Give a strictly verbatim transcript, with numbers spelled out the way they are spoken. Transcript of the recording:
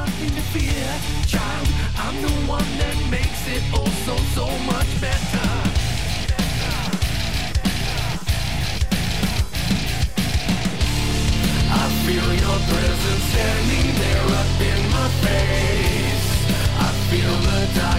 nothing to fear, child. I'm the one that makes it oh so, so much better. I feel your presence standing there up in my face. I feel the dark.